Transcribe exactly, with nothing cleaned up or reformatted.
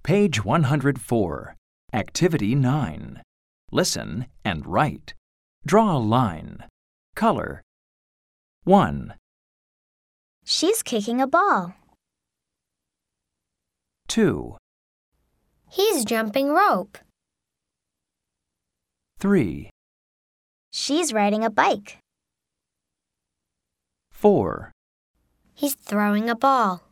Page one hundred four. Activity nine. Listen and write. Draw a line. Color. one. She's kicking a ball. two. He's jumping rope. three. She's riding a bike. four. He's throwing a ball.